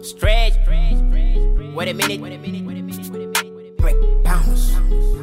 Stretch. Wait a minute. Break bounce.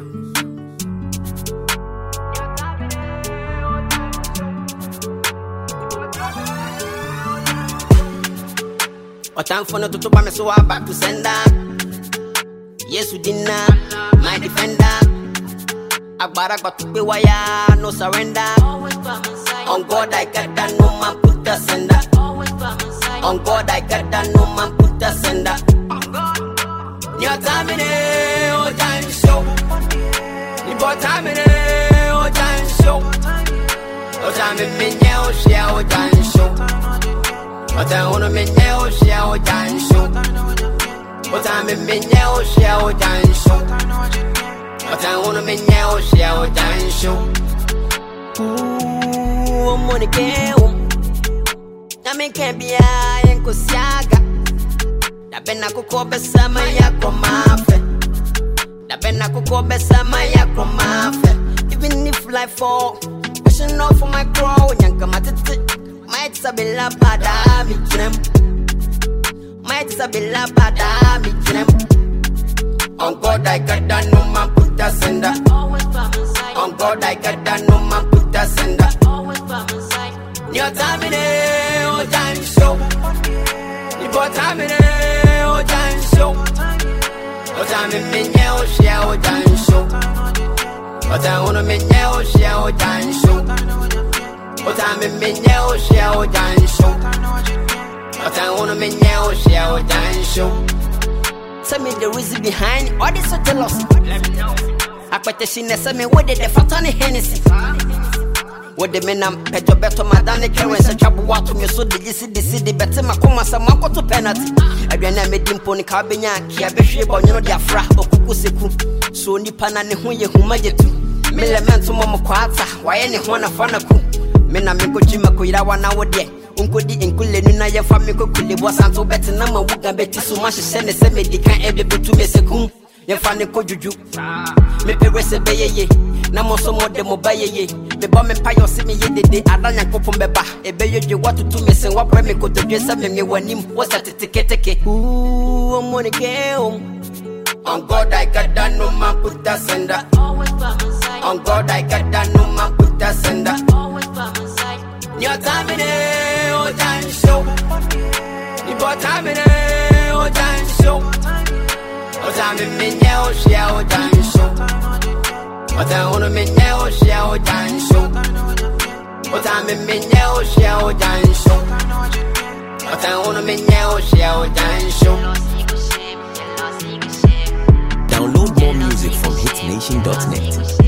O time for no to buy me, so I back to send up. Yes, we did not, my defender. Agbara got to be wire, no surrender. On God, I got that, no man put the sender. On God, I got that, no man put the sender. Your time in it, oh, time show. Your time in it, oh, time show. Oh, time in me, oh, share, oh, time show. Oh, time in me, oh, share, oh, time show. Oh, time in me, oh, share, oh, time show. Oh, time in me, oh, share, oh, time show. Ooh, money came. I can't be a Yankosiaga. Da Benaco Besama Yakomafe. Da Benaco Besama Yakomafe. Even if life fall, pushing off for my crow, Yankamati might Sabella Bada, me trim. Might Sabella Bada, me trim. On God, I got that no man put the sender. On God, I got that no man put the sender. Your time in it, oh, time show. Your time in it, oh, time show. Oh, time in me, oh, share, oh, time show. Oh, time on me, oh, share, oh, time show. Oh, time in me, oh, share, oh, time show. Oh, time on me, oh, share, oh, time show. Tell me the reason behind all this jealousy. Let me know. I put the shine, tell me what did the Fatani Hennessy. What the men am Pedro Beto Madame Karen said trouble water me so did you see the city better my coma some to penalty. I ran made him pony carbinia, Kiabeshi, but you know the Afra or Kukuseku. So Nipana and who you who made it to Millamento Momoquata, why any one of Fanaku. Mena Miko Jimakuira 1 hour day. Unkodi Inkulena ya famiko kuli was anto better number Wuga Betty so much send a semi can't ever be to me second. Your funny kojuju. Me perese beye. Namo so more demo baye. Me bomb empire see me ye de adanya kopom beba. Ebeye you what to do me sen what me go to dress me wanim was that ticket. Ooh, money game. On God I got that no man put the sender. On God I got that no man put the sender. Your time in it, oh time show. Your time in it, oh time show. Oh time in me, oh share, oh time show. Oh time on me, oh share, oh time show. Oh time in me, oh share, oh time show. Oh time on me, oh share, oh time show. Download more music from hitnation.net.